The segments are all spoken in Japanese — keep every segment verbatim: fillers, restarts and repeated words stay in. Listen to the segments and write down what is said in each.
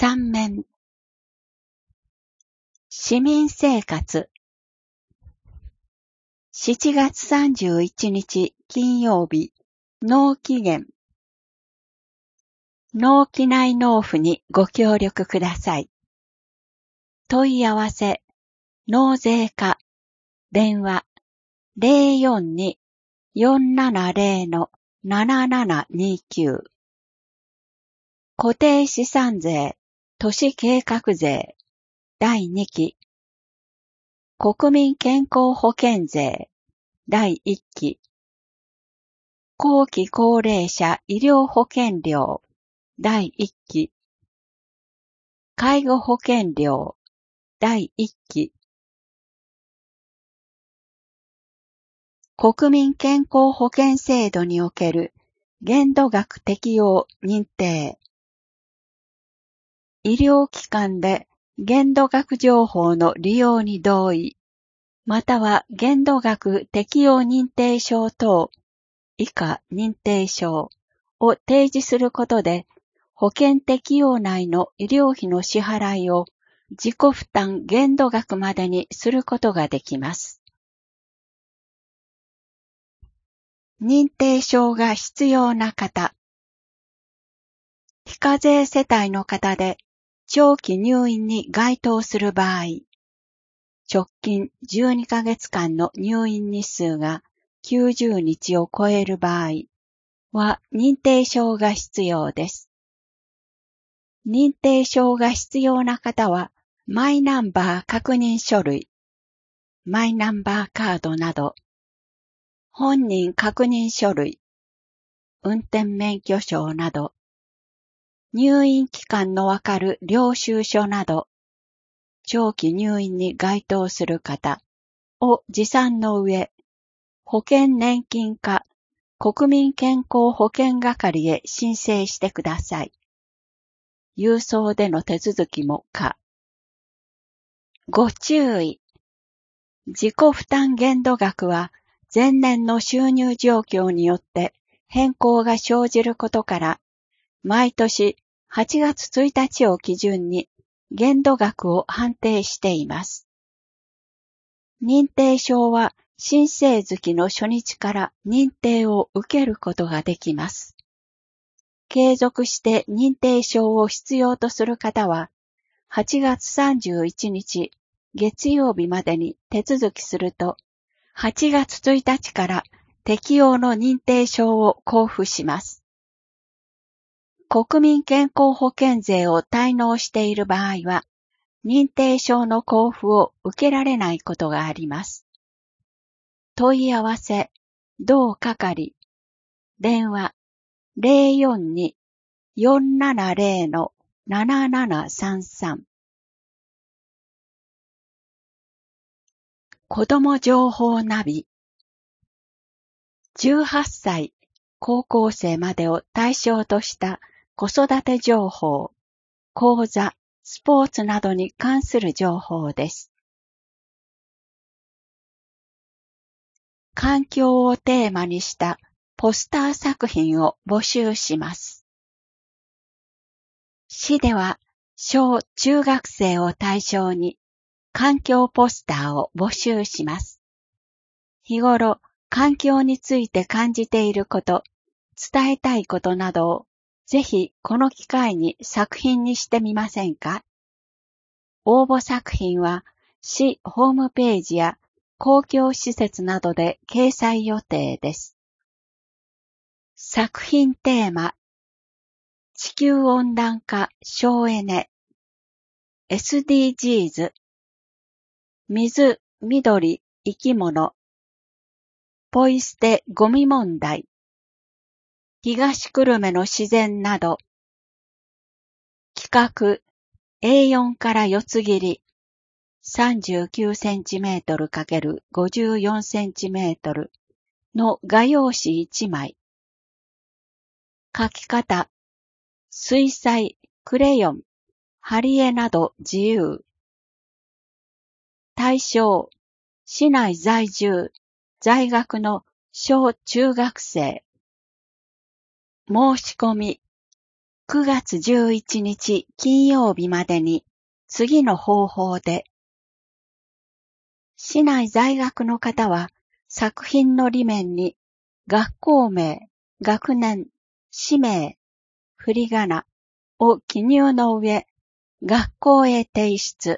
三面。市民生活。しちがつさんじゅういちにち金曜日、納期限。納期内納付にご協力ください。問い合わせ、納税課、電話 ゼロよんに よんななゼロ ななななにきゅう。固定資産税、都市計画税、だいにき。国民健康保険税、だいいっき。後期高齢者医療保険料、だいいっき。介護保険料、だいいっき。国民健康保険制度における限度額適用認定。医療機関で限度額情報の利用に同意、または限度額適用認定証等以下認定証を提示することで、保険適用内の医療費の支払いを自己負担限度額までにすることができます。認定証が必要な方。非課税世帯の方で長期入院に該当する場合、直近じゅうにかげつかんの入院日数がきゅうじゅうにちを超える場合は認定証が必要です。認定証が必要な方は、マイナンバー確認書類、マイナンバーカードなど、本人確認書類、運転免許証など、入院期間のわかる領収書など、長期入院に該当する方を持参の上、保険年金課国民健康保険係へ申請してください。郵送での手続きも可。ご注意。自己負担限度額は前年の収入状況によって変更が生じることから、毎年はちがつついたちを基準に限度額を判定しています。認定証は申請月の初日から認定を受けることができます。継続して認定証を必要とする方は、はちがつさんじゅういちにち月曜日までに手続きすると、はちがつついたちから適用の認定証を交付します。国民健康保険税を滞納している場合は、認定証の交付を受けられないことがあります。問い合わせ、同係、電話ゼロよんに よんななゼロ ななななさんさん。子ども情報ナビ。じゅうはっさい、高校生までを対象とした子育て情報、講座、スポーツなどに関する情報です。環境をテーマにしたポスター作品を募集します。市では小中学生を対象に環境ポスターを募集します。日頃環境について感じていること、伝えたいことなどをぜひこの機会に作品にしてみませんか？応募作品は市ホームページや公共施設などで掲載予定です。作品テーマ、地球温暖化省エネ、エスディージーズ、水、緑、生き物、ポイ捨てゴミ問題、東久留米の自然など、企画 エーよん からよつ切り、さんじゅうきゅうセンチメートル×ごじゅうよんセンチメートルの画用紙いちまい。書き方、水彩、クレヨン、貼り絵など自由。対象、市内在住、在学の小中学生。申し込み、 くがつじゅういちにち金曜日までに次の方法で、市内在学の方は作品の裏面に学校名、学年、氏名、振り仮名を記入の上、学校へ提出。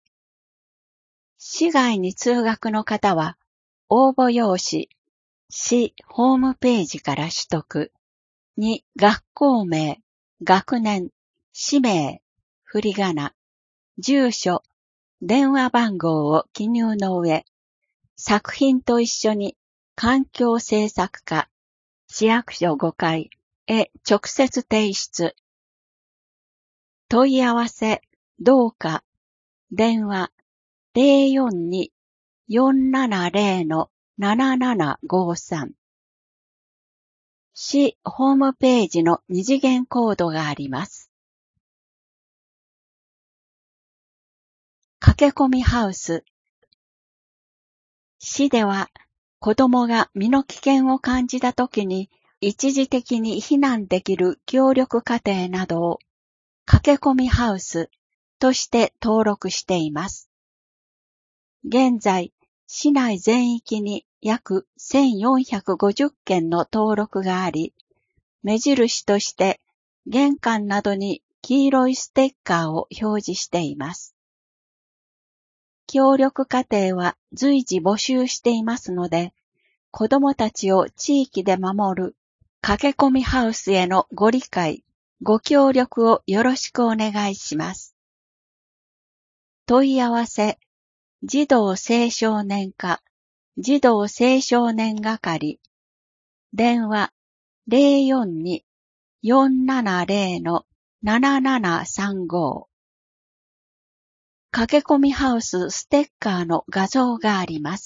市外に通学の方は応募用紙、市ホームページから取得。に学校名、学年、氏名、振り仮名、住所、電話番号を記入の上、作品と一緒に環境政策課、市役所ごかいへ直接提出。問い合わせ、どうか、電話 ゼロよんに よんななゼロ ななななごさん。市ホームページの二次元コードがあります。駆け込みハウス。市では子供が身の危険を感じたときに一時的に避難できる協力家庭などを駆け込みハウスとして登録しています。現在、市内全域に約せんよんひゃくごじゅっけんの登録があり、目印として玄関などに黄色いステッカーを表示しています。協力家庭は随時募集していますので、子どもたちを地域で守る駆け込みハウスへのご理解、ご協力をよろしくお願いします。問い合わせ、児童青少年課、児童青少年係、電話 ゼロよんに よんななゼロ ななななさんご。駆け込みハウスステッカーの画像があります。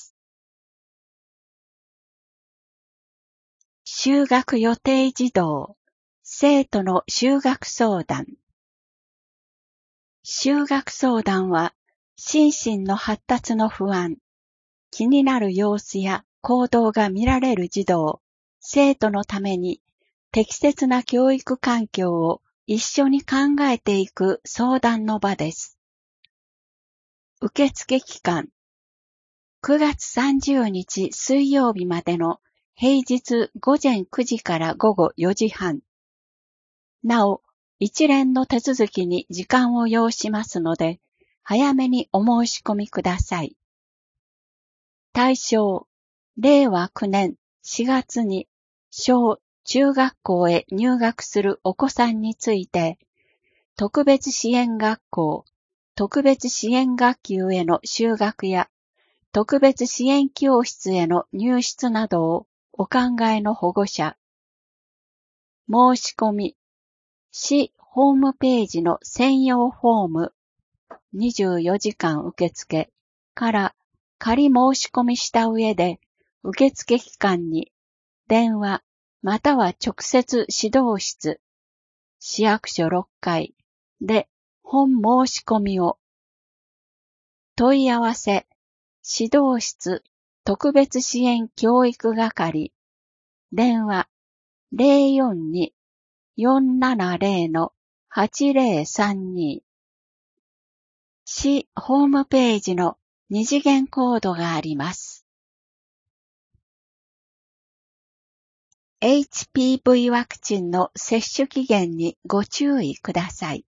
就学予定児童、生徒の就学相談。就学相談は、心身の発達の不安、気になる様子や行動が見られる児童、生徒のために適切な教育環境を一緒に考えていく相談の場です。受付期間、くがつさんじゅうにち水曜日までの平日ごぜんくじからごごよじはん。なお、一連の手続きに時間を要しますので、早めにお申し込みください。対象、れいわきゅうねんしがつに小・中学校へ入学するお子さんについて、特別支援学校、特別支援学級への就学や、特別支援教室への入室などをお考えの保護者。申し込み、市ホームページの専用フォーム、にじゅうよじかん受付から仮申し込みした上で、受付期間に電話または直接指導室、市役所ろっかいで本申し込みを。問い合わせ、指導室特別支援教育係、電話 ゼロよんに よんななゼロ はちゼロさんに。市ホームページの二次元コードがあります。エイチピーブイ ワクチンの接種期限にご注意ください。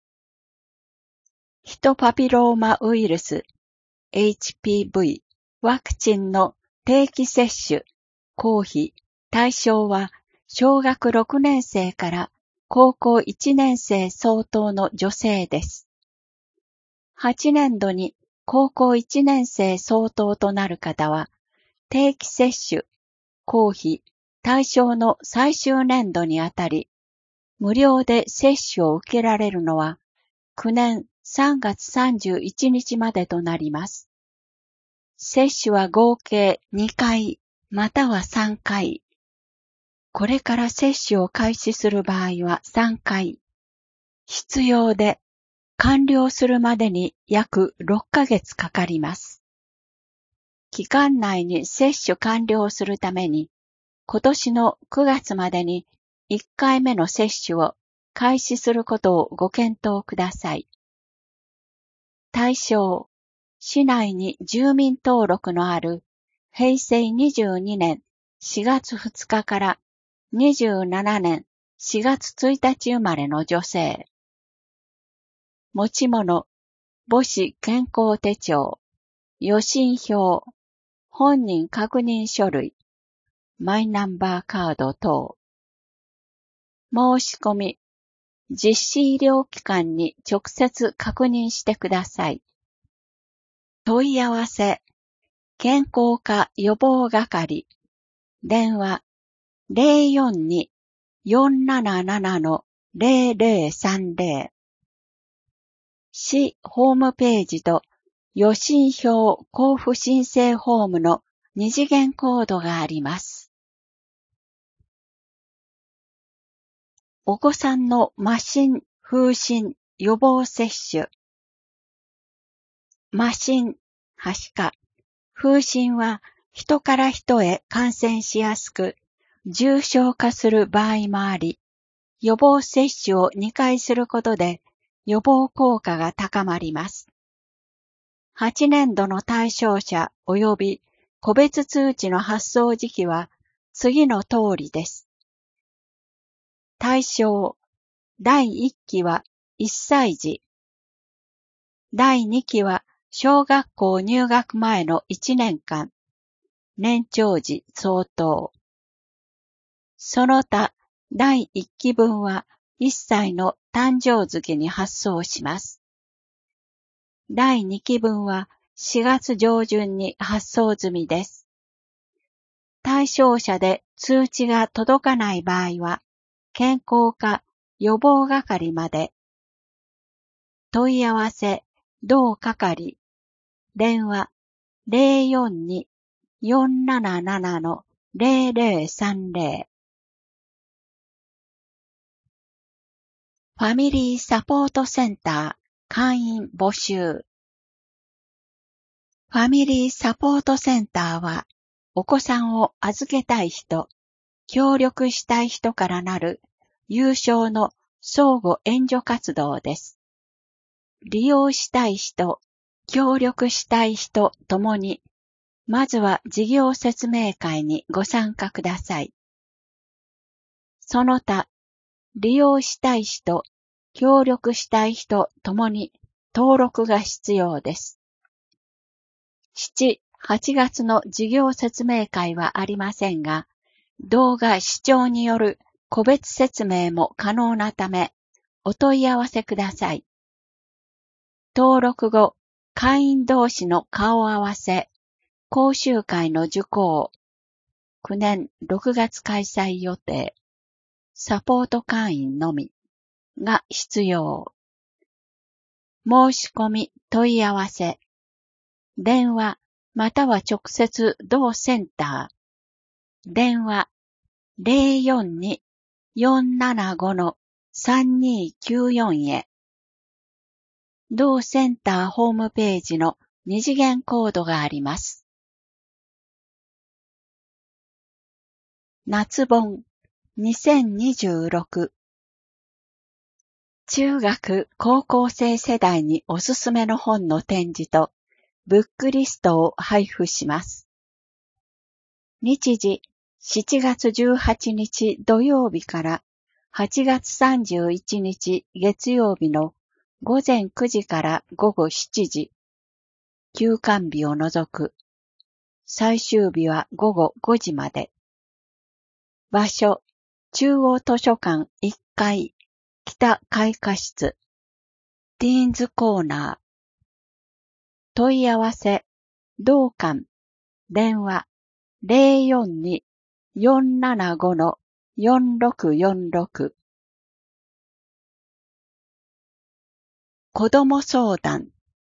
ヒトパピローマウイルス エイチピーブイ ワクチンの定期接種、公費、対象は小学ろくねんせいから高校いちねんせい相当の女性です。はちねんどに高校いちねんせい相当となる方は、定期接種、公費、対象の最終年度にあたり、無料で接種を受けられるのは、きゅうねんさんがつさんじゅういちにちまでとなります。接種は合計にかい、またはさんかい。これから接種を開始する場合はさんかい。必要で、完了するまでに約ろっかげつかかります。期間内に接種完了するために、今年のくがつまでにいっかいめの接種を開始することをご検討ください。対象、市内に住民登録のあるへいせいにじゅうにねんしがつふつかからにじゅうななねんしがつついたち生まれの女性。持ち物、母子健康手帳、予診票、本人確認書類、マイナンバーカード等。申し込み、実施医療機関に直接確認してください。問い合わせ、健康課予防係、電話 ゼロよんに よんなななな ゼロゼロさんゼロ。市ホームページと予診票交付申請フォームの二次元コードがあります。お子さんの麻疹、風疹予防接種。麻疹、はしか、風疹は人から人へ感染しやすく、重症化する場合もあり、予防接種をにかいすることで予防効果が高まります。はちねんどの対象者及び個別通知の発送時期は次の通りです。対象、だいいっきはいっさい児。だいにきは小学校入学前のいちねんかん、年長児相当。その他、だいいっき分はいっさいの誕生月に発送します。だいにき分はしがつ上旬に発送済みです。対象者で通知が届かない場合は、健康課予防係まで。問い合わせ、同係、電話 ゼロよんに よんなななな ゼロゼロさんゼロ。ファミリーサポートセンター会員募集。ファミリーサポートセンターは、お子さんを預けたい人、協力したい人からなる有償の相互援助活動です。利用したい人、協力したい人ともに、まずは事業説明会にご参加ください。その他、利用したい人、協力したい人ともに登録が必要です。しち、はちがつの事業説明会はありませんが、動画視聴による個別説明も可能なため、お問い合わせください。登録後、会員同士の顔合わせ、講習会の受講、きゅうねんろくがつ開催予定、サポート会員のみが必要。申し込み問い合わせ、電話または直接同センター、電話 ゼロよんに よんななご さんにきゅうよん へ。同センターホームページの二次元コードがあります。夏本にせんにじゅうろく。中学・高校生世代におすすめの本の展示とブックリストを配布します。日時しちがつじゅうはちにち土曜日からはちがつさんじゅういちにち月曜日のごぜんくじからごごしちじ、休館日を除く。最終日はごごごじまで。場所、中央図書館いっかい、北開花室、ティーンズコーナー。問い合わせ、同館、電話、ゼロよんに よんななご よんろくよんろく。子ども相談。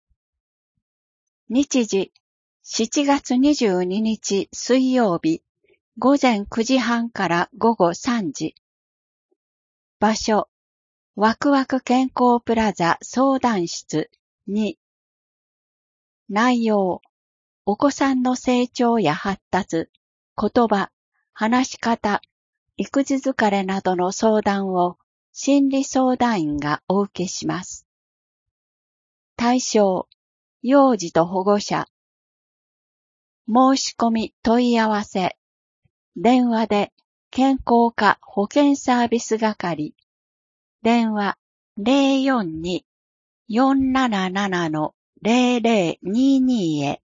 日時、しちがつにじゅうににち水曜日、ごぜんくじはんからごごさんじ。場所、ワクワク健康プラザ相談室に。内容、お子さんの成長や発達、言葉、話し方、育児疲れなどの相談を心理相談員がお受けします。対象、幼児と保護者。申し込み問い合わせ。電話で健康課保健サービス係。電話 ゼロよんに よんなななな ゼロゼロにに へ。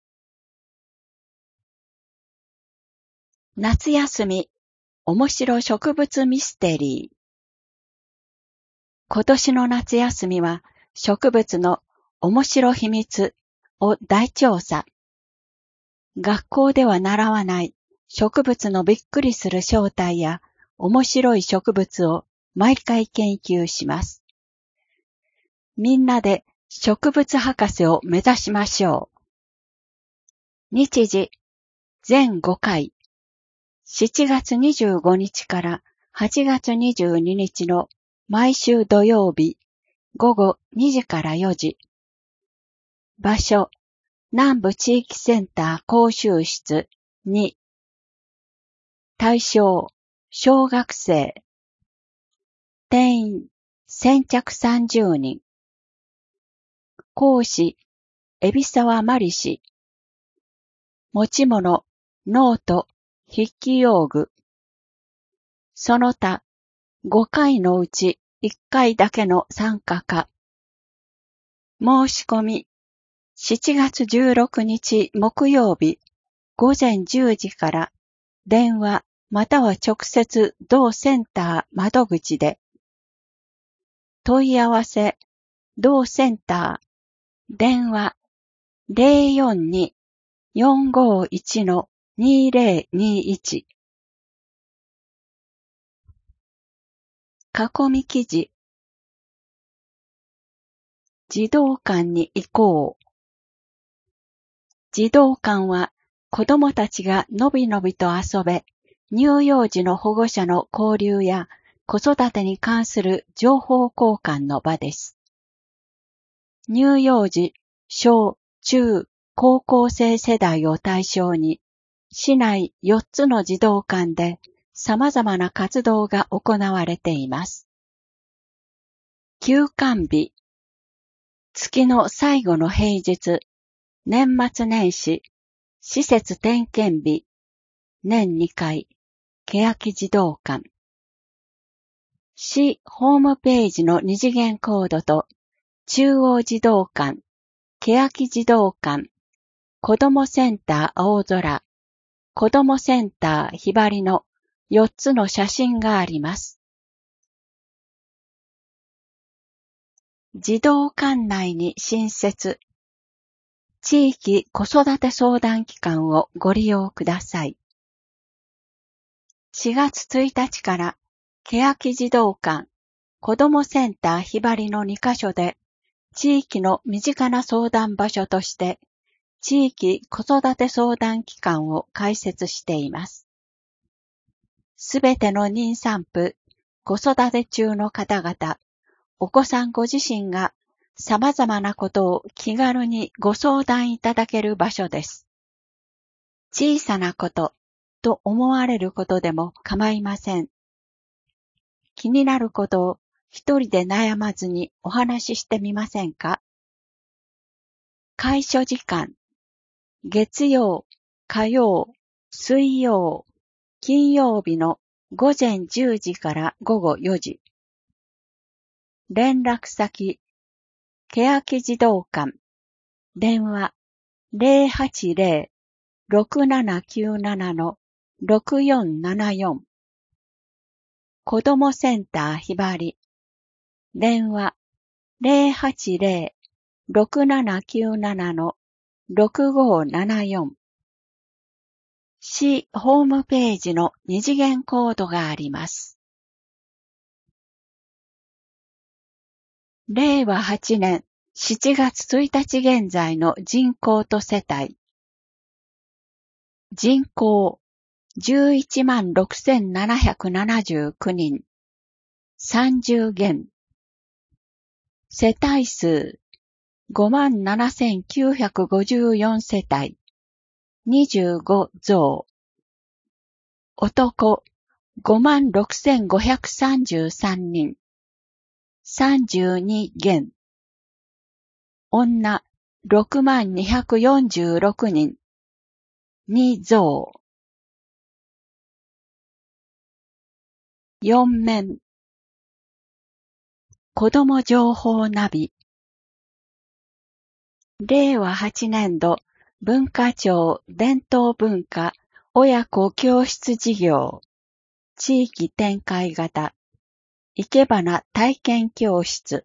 夏休み、面白植物ミステリー。今年の夏休みは植物の面白秘密を大調査。学校では習わない植物のびっくりする正体や面白い植物を毎回研究します。みんなで植物博士を目指しましょう。日時、ぜんごかい。しちがつにじゅうごにちからはちがつにじゅうににちの毎週土曜日、ごごにじからよじ。場所、南部地域センター講習室に。対象、小学生。定員、先着さんじゅうにん。講師、海老沢まり氏。持ち物、ノート、筆記用具。その他、ごかいのうちいっかいだけの参加か。申し込み、しちがつじゅうろくにち木曜日、ごぜんじゅうじから電話または直接同センター窓口で。問い合わせ、同センター、電話ゼロよんに よんごいち にゼロにいち。囲み記事。児童館に行こう。児童館は子どもたちがのびのびと遊べ、乳幼児の保護者の交流や子育てに関する情報交換の場です。乳幼児、小、中、高校生世代を対象に、市内よっつの児童館で様々な活動が行われています。休館日、月の最後の平日、年末年始、施設点検日、年にかい、欅児童館。市ホームページの二次元コードと、中央児童館、欅児童館、子どもセンター青空、子どもセンターひばりのよっつの写真があります。児童館内に新設、地域子育て相談機関をご利用ください。しがつついたちから、欅児童館、子どもセンターひばりのにかしょで、地域の身近な相談場所として、地域子育て相談機関を開設しています。すべての妊産婦、子育て中の方々、お子さんご自身が様々なことを気軽にご相談いただける場所です。小さなことと思われることでも構いません。気になることを一人で悩まずにお話ししてみませんか？開所時間、月曜、火曜、水曜、金曜日のごぜんじゅうじからごごよじ。連絡先、欅児童館、電話ゼロはちゼロ ろくななきゅうなな ろくよんななよん。子どもセンターひばり、電話ゼロはちゼロ ろくななきゅうなな ろくごななよん。市ホームページの二次元コードがあります。れいわはちねんしちがつついたち現在の人口と世帯。人口じゅういちまんろくせんななひゃくななじゅうきゅうにん。さんじゅうげん。世帯数ごまんななせんきゅうひゃくごじゅうよん世帯。にじゅうごぞう。男ごまんろくせんごひゃくさんじゅうさんにん。 さんじゅうに件。女ろくまんにひゃくよんじゅうろくにん。に増。よん面。子ども情報ナビ。れいわはちねんど文化庁伝統文化親子教室事業地域展開型いけばな体験教室。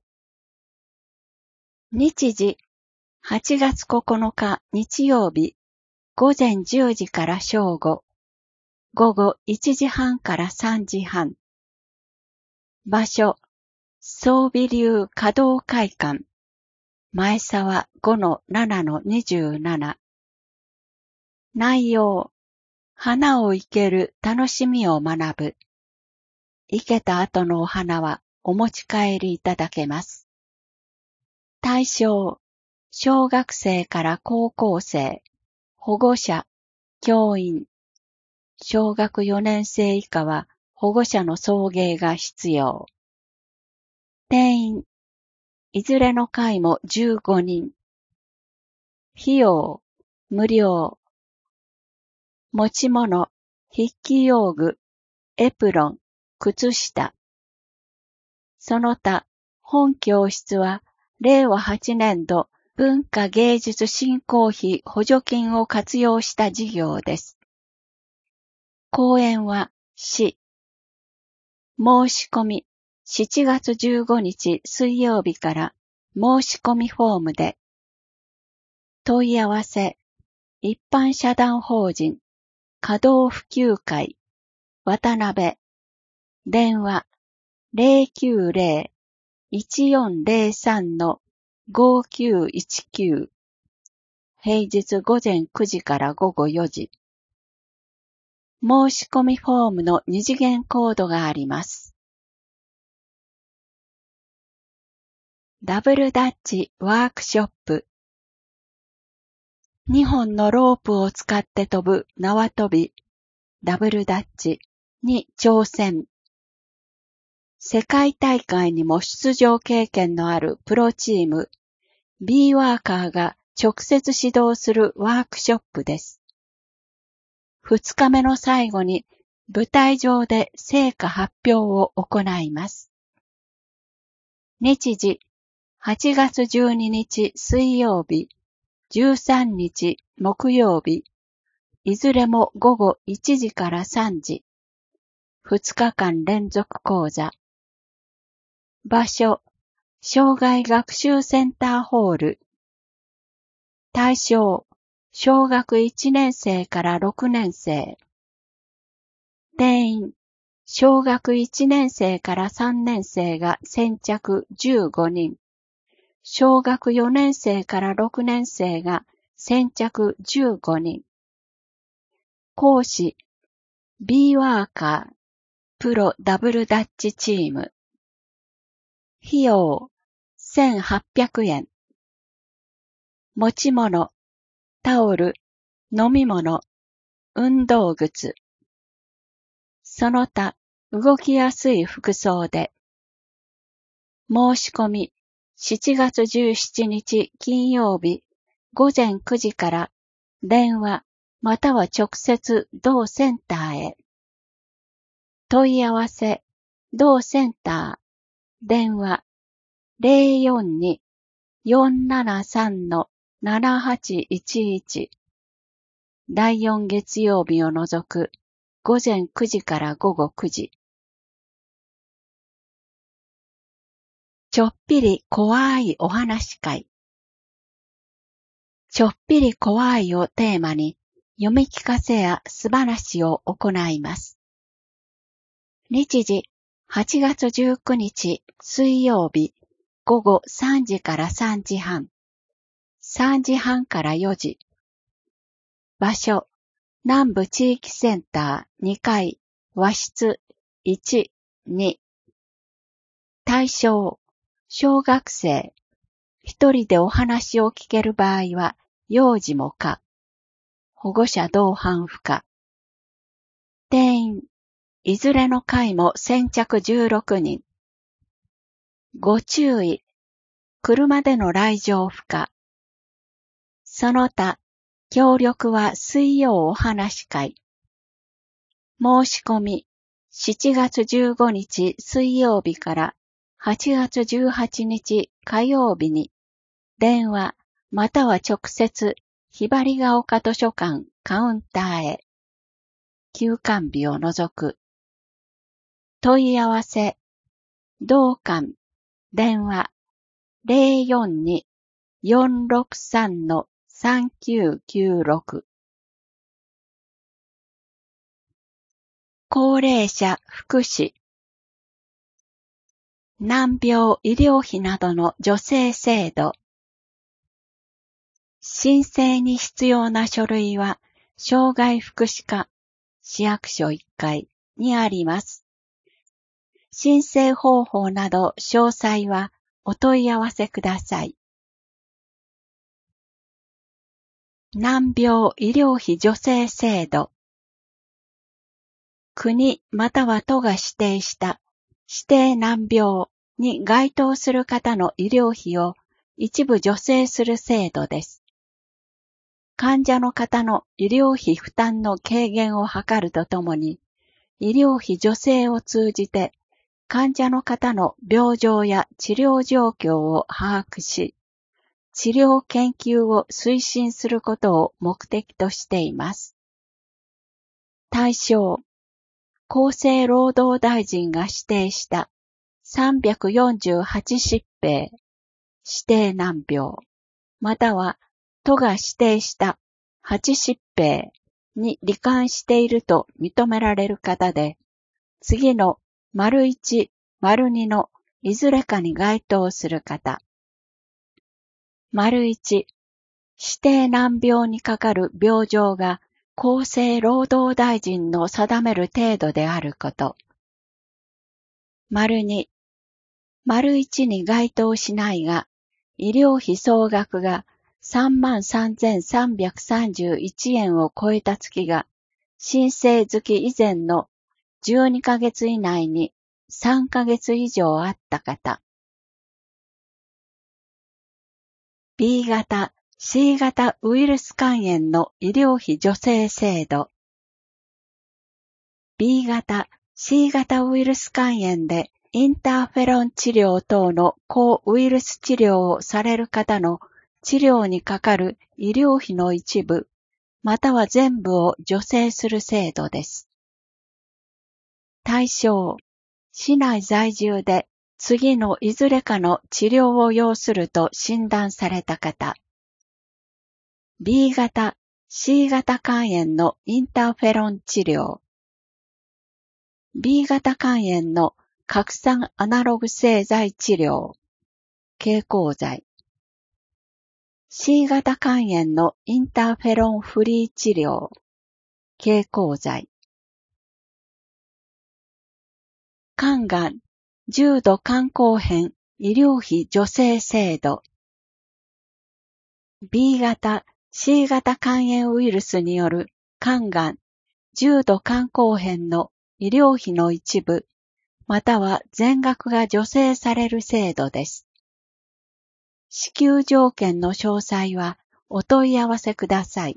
日時はちがつここのか日曜日ごぜんじゅうじから正午、午後いちじはんからさんじはん。場所総美流華道会館前沢 ごのななのにじゅうなな。内容花を生ける楽しみを学ぶ。生けた後のお花はお持ち帰りいただけます。対象小学生から高校生、保護者、教員。小学よねん生以下は保護者の送迎が必要。定員いずれの回もじゅうごにん。費用無料。持ち物筆記用具、エプロン、靴下。その他、本教室はれいわはちねんど文化芸術振興費補助金を活用した事業です。講演は市。申し込みしちがつじゅうごにち水曜日から申し込みフォームで。問い合わせ一般社団法人華道普及会渡辺電話 ゼロきゅうゼロ いちよんゼロさん ごきゅういちきゅう平日午前くじから午後よじ。申し込みフォームの二次元コードがあります。ダブルダッチワークショップ。にほんのロープを使って飛ぶ縄跳び、ダブルダッチに挑戦。世界大会にも出場経験のあるプロチーム、B ワーカーが直接指導するワークショップです。二日目の最後に舞台上で成果発表を行います。日時、はちがつじゅうににち水曜日、じゅうさんにち木曜日、いずれも午後いちじからさんじ。二日間連続講座。場所、障害学習センターホール。対象、小学いちねん生からろくねん生。定員、小学いちねん生からさんねん生が先着じゅうごにん。小学よねん生からろくねん生が先着じゅうごにん。講師、B ワーカー、プロダブルダッチチーム。費用、せんはっぴゃくえん。持ち物、タオル、飲み物、運動靴。その他、動きやすい服装で。申し込み、しちがつじゅうしちにち金曜日、ごぜんくじから電話または直接同センターへ。問い合わせ、同センター、電話 ゼロよんに よんななさん ななはちいちいち。だいよん月曜日を除くごぜんくじから午後くじ。ちょっぴり怖いお話会。ちょっぴり怖いをテーマに読み聞かせや素話を行います。日時はちがつじゅうくにち水曜日午後さんじからさんじはん、さんじはんからよじ。場所、南部地域センターにかい和室いち、に。対象、小学生。一人でお話を聞ける場合は、幼児も可。保護者同伴不可。定員、いずれの回も先着じゅうろくにん。 ご注意。車での来場不可。その他、協力は水曜お話会。申し込み、しちがつじゅうごにち水曜日からはちがつじゅうはちにち火曜日に、電話または直接、ひばりが丘図書館カウンターへ。休館日を除く。問い合わせ、同館、電話、ゼロよんに よんろくさん さんきゅうきゅうろく。高齢者福祉。難病医療費などの助成制度。申請に必要な書類は、障害福祉課、市役所いっかいにあります。申請方法など詳細はお問い合わせください。難病医療費助成制度。国または都が指定した指定難病に該当する方の医療費を一部助成する制度です。患者の方の医療費負担の軽減を図るとともに、医療費助成を通じて患者の方の病状や治療状況を把握し、治療研究を推進することを目的としています。対象、厚生労働大臣が指定したさんびゃくよんじゅうはち疾病、指定難病、または都が指定したはち疾病に罹患していると認められる方で、次の丸いち、丸にのいずれかに該当する方。丸いち、指定難病にかかる病状が厚生労働大臣の定める程度であること。丸に、丸いちに該当しないが、医療費総額がさんまんさんぜんさんびゃくさんじゅういちえんを超えた月が、申請月以前のじゅうにかげつ以内にさんかげつ以上あった方。B 型、C 型ウイルス肝炎の医療費助成制度。B 型、C 型ウイルス肝炎でインターフェロン治療等の抗ウイルス治療をされる方の治療にかかる医療費の一部、または全部を助成する制度です。対象、市内在住で次のいずれかの治療を要すると診断された方。B 型、C 型肝炎のインターフェロン治療。B 型肝炎の核酸アナログ製剤治療。経口剤。C 型肝炎のインターフェロンフリー治療。経口剤。肝がん、重度肝硬変医療費助成制度。B 型、C 型肝炎ウイルスによる肝がん、重度肝硬変の医療費の一部、または全額が助成される制度です。支給条件の詳細はお問い合わせください。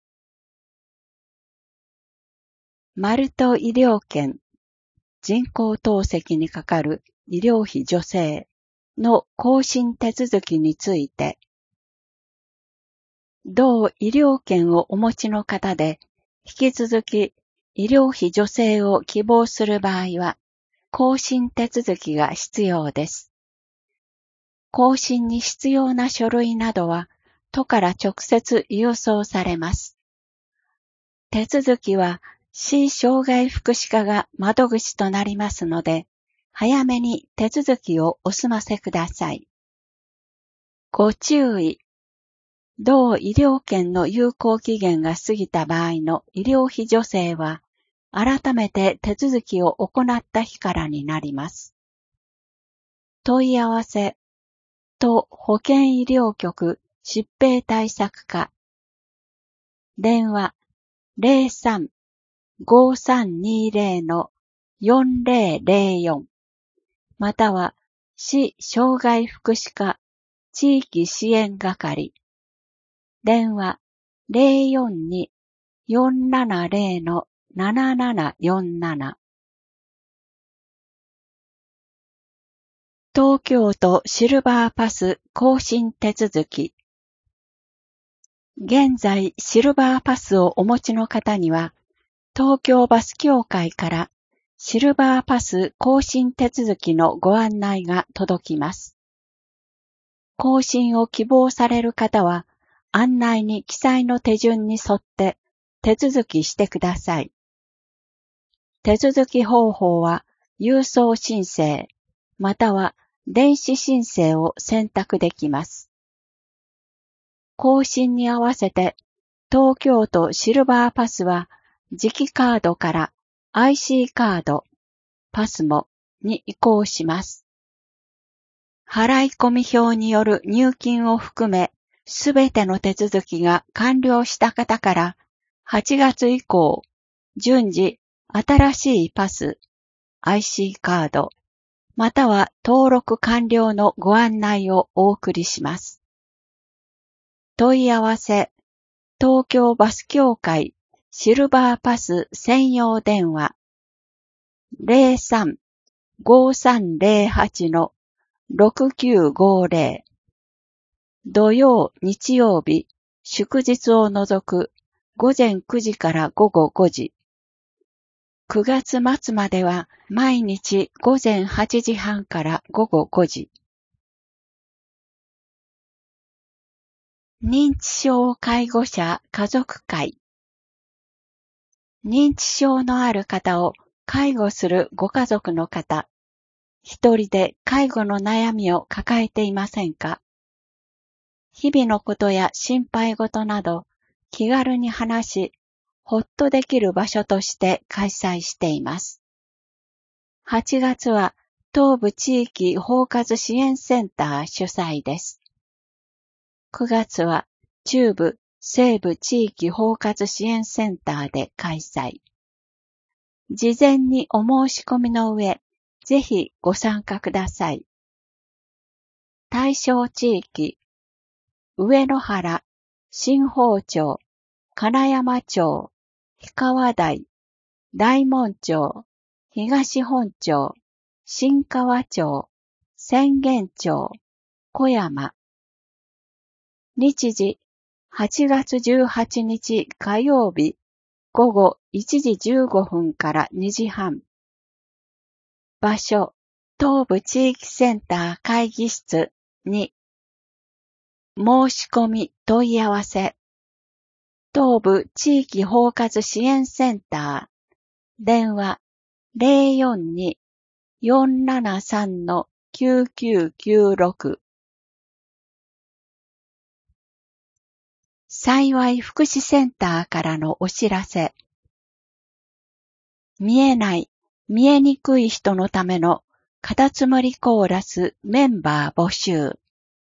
マルト医療券、人工透析にかかる医療費助成の更新手続きについて、同医療券をお持ちの方で、引き続き医療費助成を希望する場合は、更新手続きが必要です。更新に必要な書類などは、都から直接郵送されます。手続きは、市障害福祉課が窓口となりますので、早めに手続きをお済ませください。ご注意。同医療券の有効期限が過ぎた場合の医療費助成は、改めて手続きを行った日からになります。問い合わせ、都保健医療局疾病対策課。電話、ゼロさん ごさんにゼロ のよんゼロゼロよん。または市障害福祉課地域支援係。電話 ゼロよんに よんななゼロ ななななよんなな。東京都シルバーパス更新手続き。現在シルバーパスをお持ちの方には、東京バス協会からシルバーパス更新手続きのご案内が届きます。更新を希望される方は、案内に記載の手順に沿って手続きしてください。手続き方法は、郵送申請、または電子申請を選択できます。更新に合わせて、東京都シルバーパスは、磁気カードから アイシー カード、パスモに移行します。払込票による入金を含め、すべての手続きが完了した方から、はちがつ以降、順次、新しいパス、アイシー カード、または登録完了のご案内をお送りします。問い合わせ、東京バス協会シルバーパス専用電話 ゼロさん ごさんゼロはち ろくきゅうごゼロ。土曜、日曜日、祝日を除く午前くじから午後ごじ。くがつ末までは毎日午前はちじはんから午後ごじ。認知症介護者家族会。認知症のある方を介護するご家族の方、一人で介護の悩みを抱えていませんか？日々のことや心配事など気軽に話し、ほっとできる場所として開催しています。はちがつは東部地域包括支援センター主催です。くがつは中部西部地域包括支援センターで開催。事前にお申し込みの上、ぜひご参加ください。対象地域、上野原、新宝町、金山町、氷川台、大門町、東本町、新川町、浅間町、小山。日時、はちがつじゅうはちにち火曜日、午後いちじじゅうごふんからにじはん。場所、東部地域センター会議室に。申し込み問い合わせ。東部地域包括支援センター。電話 ゼロよんに よんななさん きゅうきゅうきゅうろく。幸い福祉センターからのお知らせ。見えない、見えにくい人のためのカタツムリコーラスメンバー募集。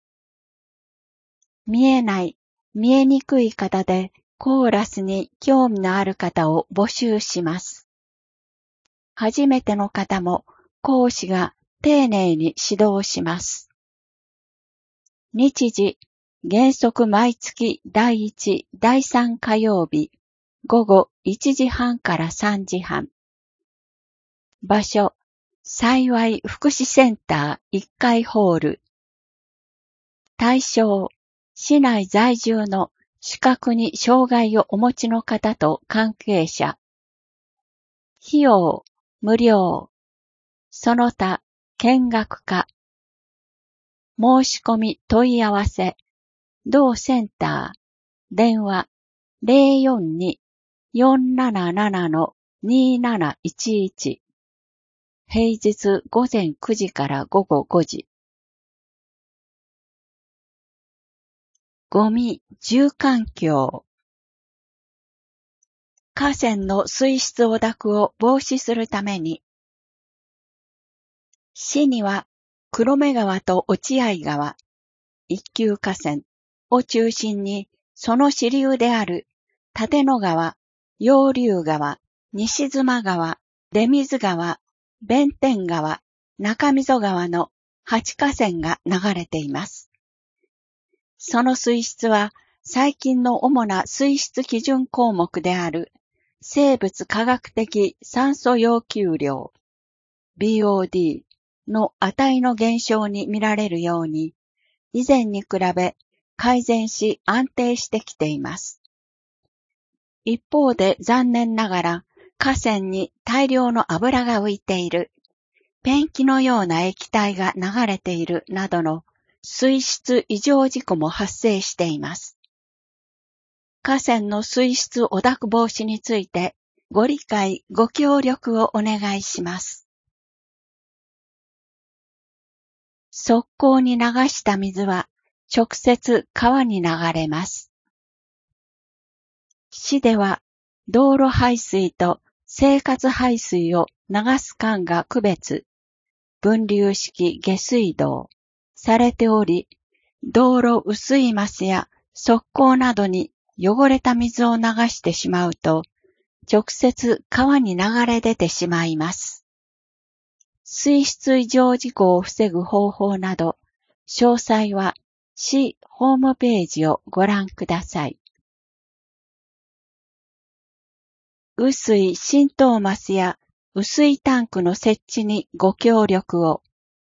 見えない、見えにくい方でコーラスに興味のある方を募集します。初めての方も講師が丁寧に指導します。日時、原則毎月だいいち、だいさん火曜日、午後いちじはんからさんじはん。場所、幸い福祉センターいっかいホール。対象、市内在住の視覚に障害をお持ちの方と関係者。費用、無料。その他、見学か。申し込み問い合わせ。同センター。電話 ゼロよんに よんなななな になないちいち。平日午前くじから午後ごじ。ゴミ、住環境。河川の水質汚濁を防止するために、市には黒目川と落合川、一級河川を中心に、その支流である立野川、楊柳川、西妻川、出水川、弁天川、中溝川のはち河川が流れています。その水質は最近の主な水質基準項目である生物化学的酸素要求量 ビーオーディー の値の減少に見られるように、以前に比べ改善し安定してきています。一方で残念ながら河川に大量の油が浮いている、ペンキのような液体が流れているなどの水質異常事故も発生しています。河川の水質汚濁防止についてご理解ご協力をお願いします。側溝に流した水は直接川に流れます。市では道路排水と生活排水を流す管が区別、分流式下水道されており、道路雨水ますや側溝などに汚れた水を流してしまうと、直接川に流れ出てしまいます。水質異常事故を防ぐ方法など、詳細は市ホームページをご覧ください。雨水浸透マスや雨水タンクの設置にご協力を。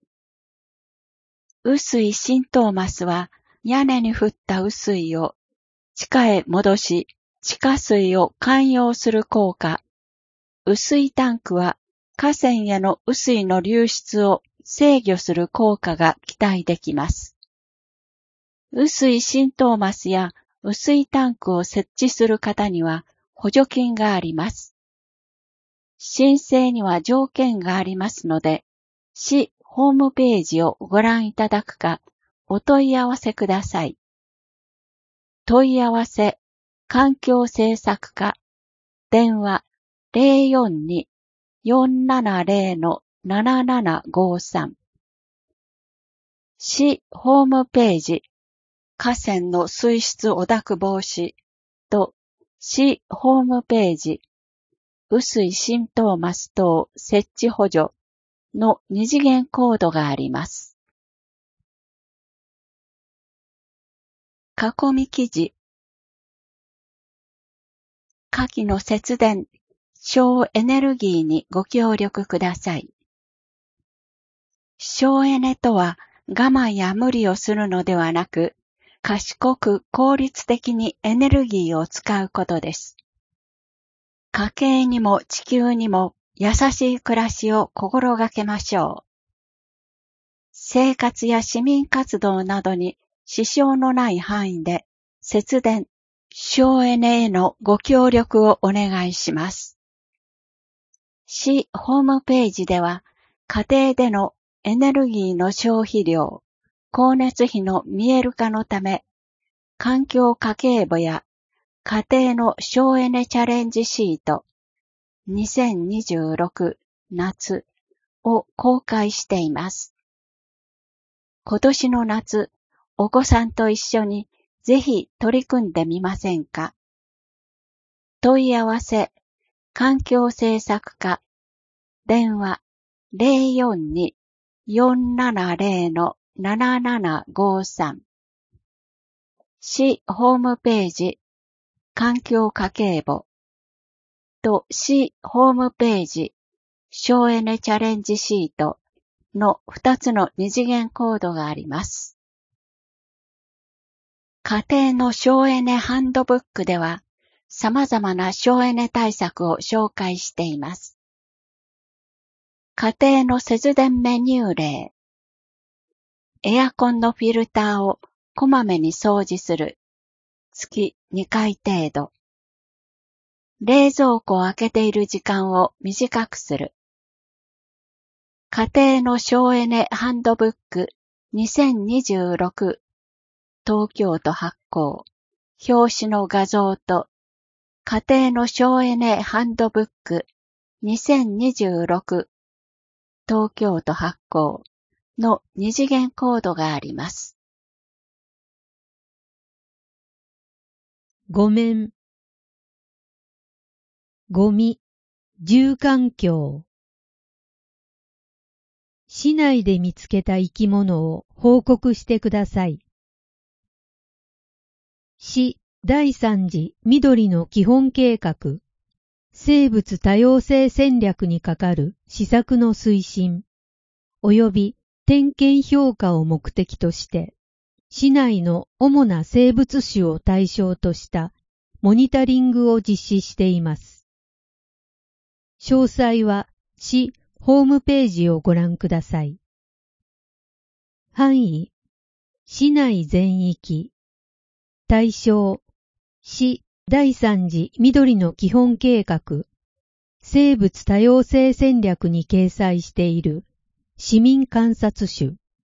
雨水浸透マスは屋根に降った雨水を地下へ戻し、地下水を涵養する効果。雨水タンクは河川への雨水の流出を制御する効果が期待できます。雨水浸透マスや雨水タンクを設置する方には補助金があります。申請には条件がありますので、市ホームページをご覧いただくか、お問い合わせください。問い合わせ、環境政策課、電話 ゼロよんに よんななゼロ ななななごさん。市ホームページ、河川の水質汚濁防止と市ホームページ、雨水浸透マス等設置補助の二次元コードがあります。囲み記事。火器の節電、省エネルギーにご協力ください。省エネとは我慢や無理をするのではなく、賢く効率的にエネルギーを使うことです。家計にも地球にも優しい暮らしを心がけましょう。生活や市民活動などに支障のない範囲で節電、省エネへのご協力をお願いします。市ホームページでは家庭でのエネルギーの消費量、光熱費の見える化のため、環境家計簿や家庭の省エネチャレンジシートにせんにじゅうろく夏を公開しています。今年の夏、お子さんと一緒にぜひ取り組んでみませんか。問い合わせ、環境政策課、電話 ゼロよんに よんななゼロ ななななごさん。市ホームページ、環境家計簿と市ホームページ、省エネチャレンジシートのふたつの二次元コードがあります。家庭の省エネハンドブックでは様々な省エネ対策を紹介しています。家庭の節電メニュー例。エアコンのフィルターをこまめに掃除する。月にかい程度。冷蔵庫を開けている時間を短くする。家庭の省エネハンドブックにせんにじゅうろく東京都発行。表紙の画像と家庭の省エネハンドブックにせんにじゅうろく東京都発行の二次元コードがあります。 ごめん。ゴミ、住環境。 市内で見つけた生き物を報告してください。市第三次緑の基本計画、生物多様性戦略にかかる施策の推進、及び点検評価を目的として、市内の主な生物種を対象としたモニタリングを実施しています。詳細は市ホームページをご覧ください。範囲、市内全域。対象、市第三次緑の基本計画、生物多様性戦略に掲載している市民観察種。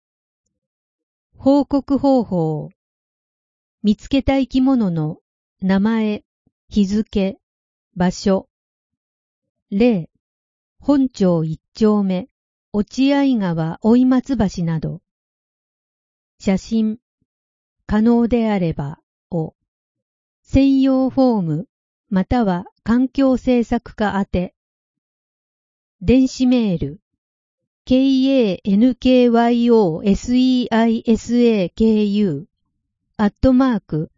報告方法、見つけた生き物の名前、日付、場所。例、本町一丁目、落合川追松橋など。写真、可能であればを、専用フォームまたは環境政策課宛て。電子メール、kankyoseisakaku アットマーク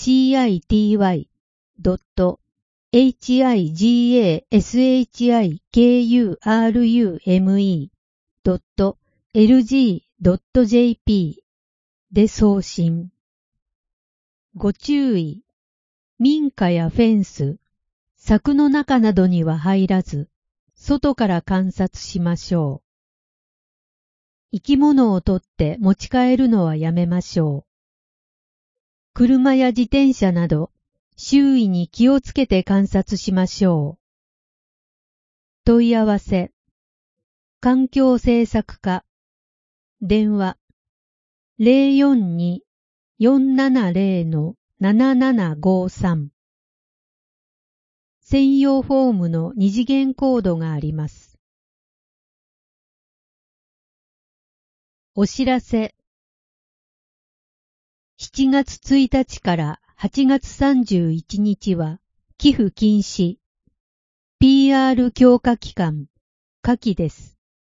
city.higaskurume.lg.jp で送信。ご注意。民家やフェンス、柵の中などには入らず、外から観察しましょう。生き物を取って持ち帰るのはやめましょう。車や自転車など、周囲に気をつけて観察しましょう。問い合わせ、環境政策課、電話、ゼロよんに よんななゼロ ななななごさん。専用フォームの二次元コードがあります。お知らせ。しちがつついたちからはちがつさんじゅういちにちは寄付禁止。ピーアール 強化期間、夏季です。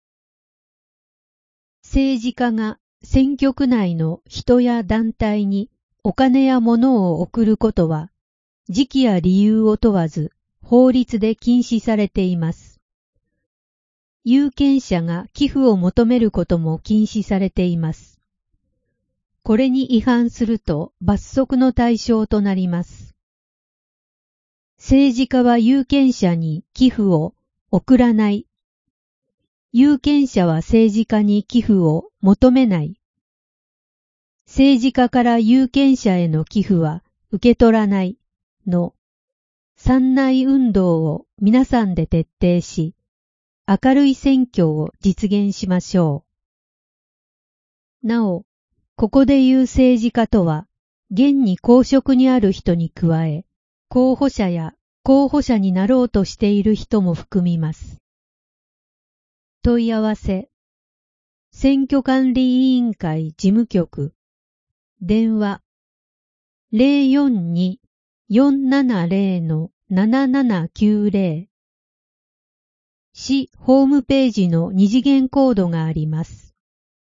政治家が選挙区内の人や団体にお金や物を送ることは、時期や理由を問わず法律で禁止されています。有権者が寄付を求めることも禁止されています。これに違反すると罰則の対象となります。政治家は有権者に寄付を送らない。有権者は政治家に寄付を求めない。政治家から有権者への寄付は受け取らないの三内運動を皆さんで徹底し、明るい選挙を実現しましょう。なお、ここで言う政治家とは、現に公職にある人に加え、候補者や候補者になろうとしている人も含みます。問い合わせ、選挙管理委員会事務局、電話、ゼロよんに よんななゼロ ななななきゅうゼロ。市ホームページの二次元コードがあります。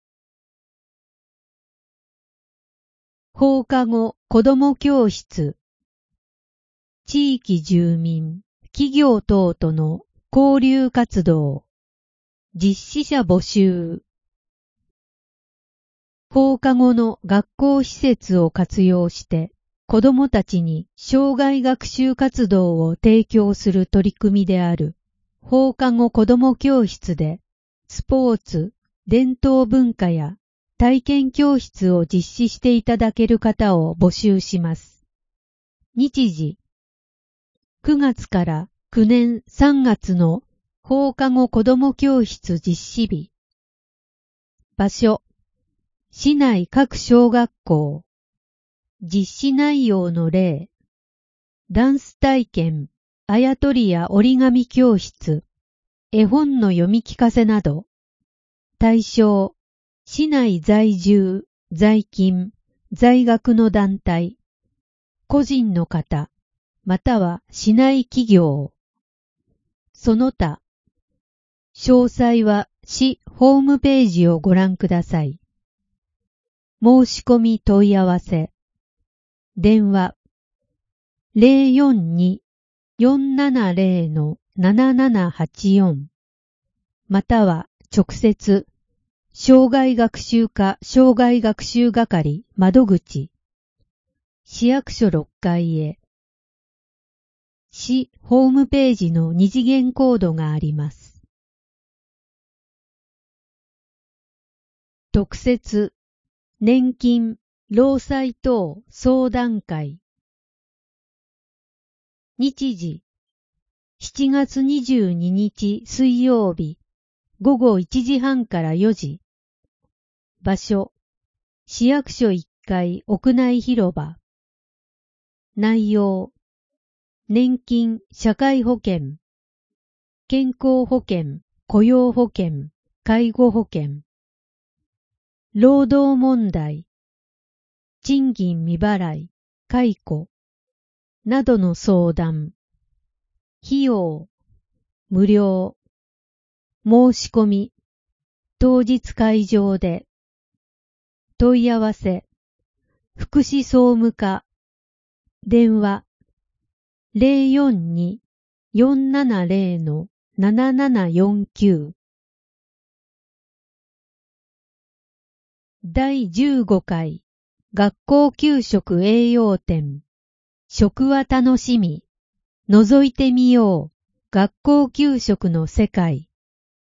放課後子ども教室。地域住民、企業等との交流活動。実施者募集。放課後の学校施設を活用して子どもたちに生涯学習活動を提供する取り組みである放課後子ども教室でスポーツ、伝統文化や体験教室を実施していただける方を募集します。日時、くがつからくねんさんがつの放課後子ども教室実施日。場所、市内各小学校。実施内容の例。ダンス体験、あやとりや折り紙教室、絵本の読み聞かせなど。対象、市内在住、在勤、在学の団体、個人の方、または市内企業。その他、詳細は市ホームページをご覧ください。申し込み問い合わせ。電話 ゼロよんに よんななゼロ ななななはちよん または直接、障害学習課障害学習係窓口、市役所ろっかいへ。市ホームページの二次元コードがあります。特設、年金、労災等相談会。日時、しちがつにじゅうににち水曜日、ごごいちじはんからよじ。場所、市役所いっかい屋内広場。内容、年金、社会保険、健康保険、雇用保険、介護保険、労働問題、賃金未払い、解雇などの相談。費用、無料。申し込み、当日会場で。問い合わせ、福祉総務課。電話、ゼロよんに よんななゼロ ななななよんきゅう。だいじゅうごかい学校給食栄養展。食は楽しみ。覗いてみよう。学校給食の世界。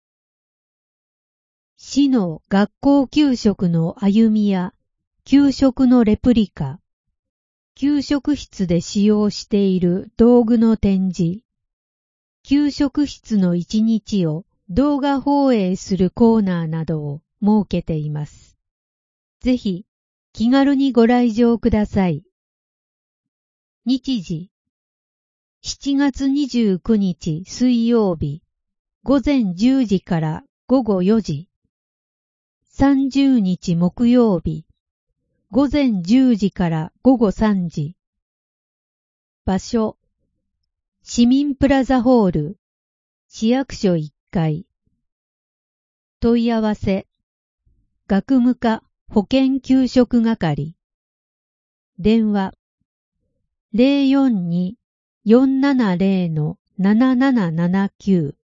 市の学校給食の歩みや給食のレプリカ。給食室で使用している道具の展示。給食室の一日を動画放映するコーナーなどを設けています。ぜひ気軽にご来場ください。日時、しちがつにじゅうくにち水曜日、ごぜんじゅうじからごごよじ。さんじゅうにち木曜日、ごぜんじゅうじからごごさんじ。場所、市民プラザホール、市役所いっかい。問い合わせ、学務課保健給食係。電話、ゼロよんに よんななゼロ ななななななきゅう。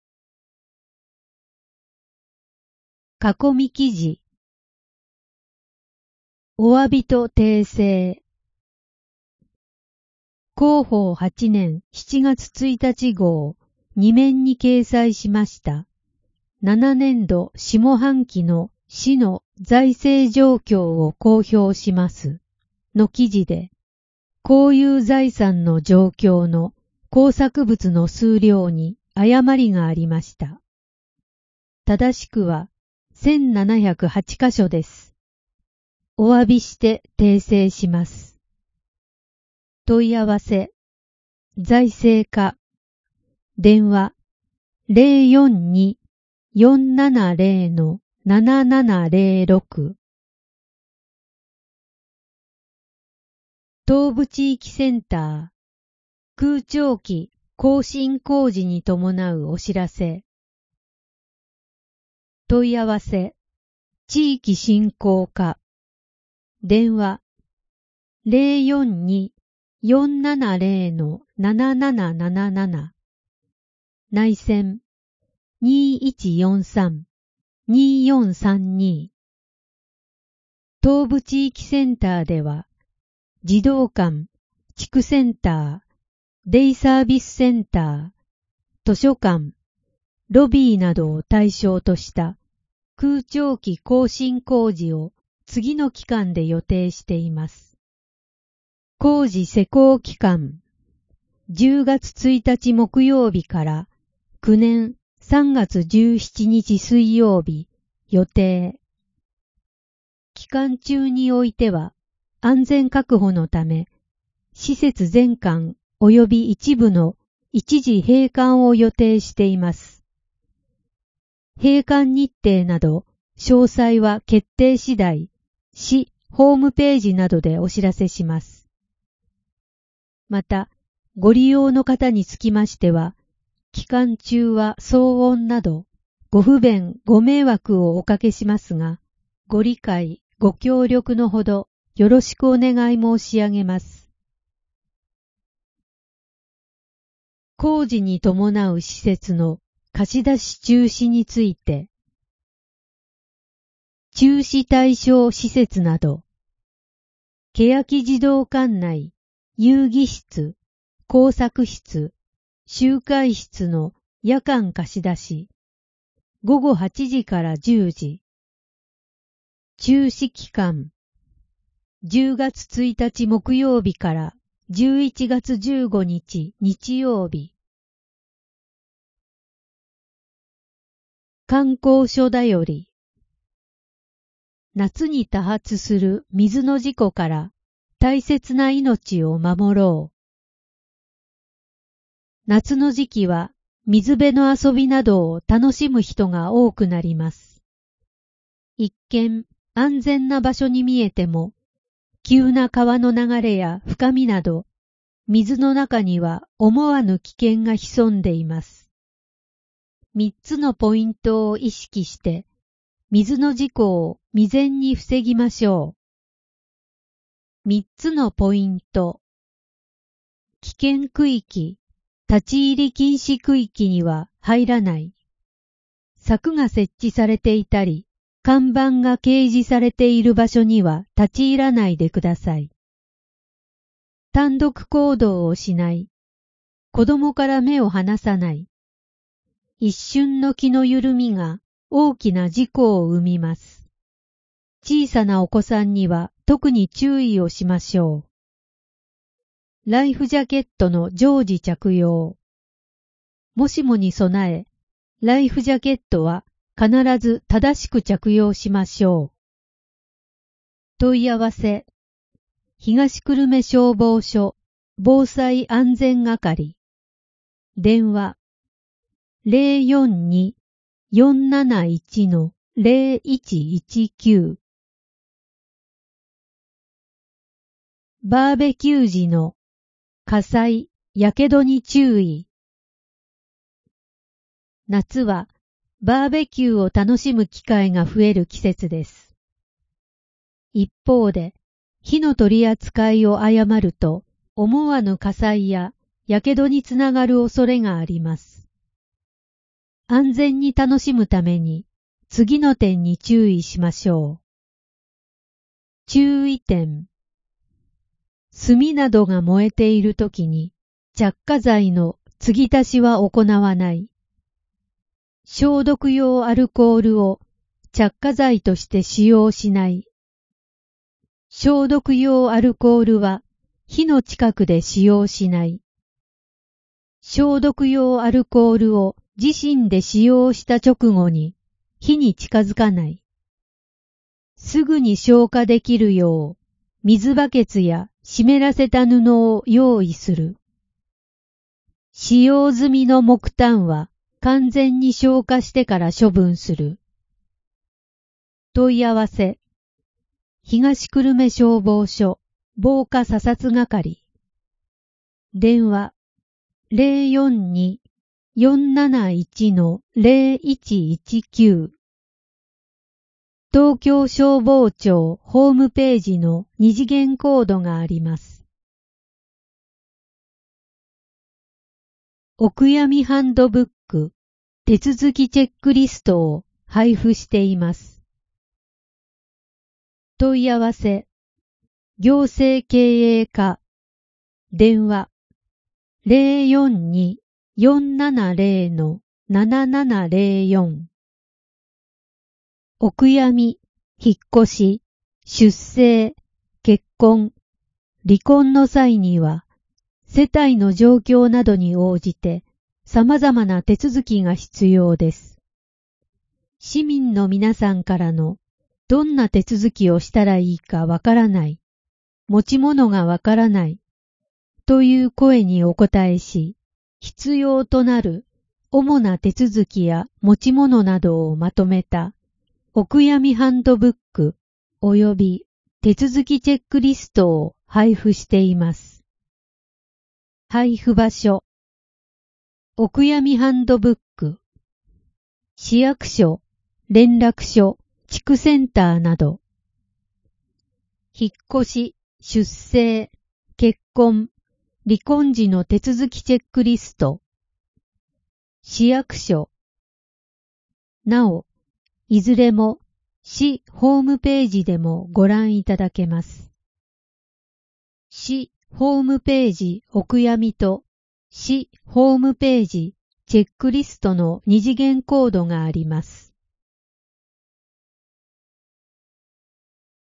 囲み記事。お詫びと訂正。広報はちねんしちがつついたち号、に面に掲載しました。ななねんど下半期の市の財政状況を公表しますの記事で、公有財産の状況の工作物の数量に誤りがありました。正しくはせんななひゃくはちかしょです。お詫びして訂正します。問い合わせ、財政課。電話、ゼロよんに よんななゼロ ななななゼロろく。東部地域センター、空調機更新工事に伴うお知らせ。問い合わせ、地域振興課。電話、ゼロよんに よんななゼロ なななななななな。内線、にいちよんさん によんさんに。東部地域センターでは、児童館、地区センター、デイサービスセンター、図書館、ロビーなどを対象とした空調機更新工事を次の期間で予定しています。工事施工期間、じゅうがつついたち木曜日からくねんさんがつじゅうしちにち水曜日予定。期間中においては安全確保のため、施設全館及び一部の一時閉館を予定しています。閉館日程など詳細は決定次第、市ホームページなどでお知らせします。また、ご利用の方につきましては、期間中は騒音などご不便、ご迷惑をおかけしますが、ご理解、ご協力のほどよろしくお願い申し上げます。工事に伴う施設の貸し出し中止について、中止対象施設など、欅児童館内、遊戯室、工作室、集会室の夜間貸し出し、ごごはちじからじゅうじ。中止期間、じゅうがつついたち木曜日からじゅういちがつじゅうごにち日曜日。観光所だより、夏に多発する水の事故から大切な命を守ろう。夏の時期は水辺の遊びなどを楽しむ人が多くなります。一見安全な場所に見えても、急な川の流れや深みなど、水の中には思わぬ危険が潜んでいます。三つのポイントを意識して、水の事故を未然に防ぎましょう。三つのポイント。危険区域、立ち入り禁止区域には入らない。柵が設置されていたり、看板が掲示されている場所には立ち入らないでください。単独行動をしない。子供から目を離さない。一瞬の気の緩みが大きな事故を生みます。小さなお子さんには特に注意をしましょう。ライフジャケットの常時着用。もしもに備え、ライフジャケットは必ず正しく着用しましょう。問い合わせ。東久留米消防署防災安全係。電話 ゼロよんに よんなないち ゼロいちいちきゅう。バーベキュー時の火災、やけどに注意。夏はバーベキューを楽しむ機会が増える季節です。一方で、火の取り扱いを誤ると思わぬ火災ややけどにつながる恐れがあります。安全に楽しむために次の点に注意しましょう。注意点。炭などが燃えているときに着火剤の継ぎ足しは行わない。消毒用アルコールを着火剤として使用しない。消毒用アルコールは火の近くで使用しない。消毒用アルコールを自身で使用した直後に火に近づかない。すぐに消火できるよう水バケツや湿らせた布を用意する。使用済みの木炭は完全に消火してから処分する。問い合わせ。東久留米消防署防火査察係。電話 ゼロよんに よんなないち ゼロいちいちきゅう。東京消防庁ホームページの二次元コードがあります。お悔やみハンドブック、手続きチェックリストを配布しています。問い合わせ。行政経営課。電話。ゼロよんに よんななゼロ ななななゼロよん。お悔やみ、引っ越し、出生、結婚、離婚の際には、世帯の状況などに応じて様々な手続きが必要です。市民の皆さんからのどんな手続きをしたらいいかわからない、持ち物がわからないという声にお答えし、必要となる主な手続きや持ち物などをまとめたお悔やみハンドブック及び手続きチェックリストを配布しています。配布場所。お悔やみハンドブック。 市役所、連絡所、地区センターなど。引っ越し、出生、結婚、離婚時の手続きチェックリスト。市役所。なお、いずれも市ホームページでもご覧いただけます。市ホームページお悔やみと市ホームページチェックリストの二次元コードがあります。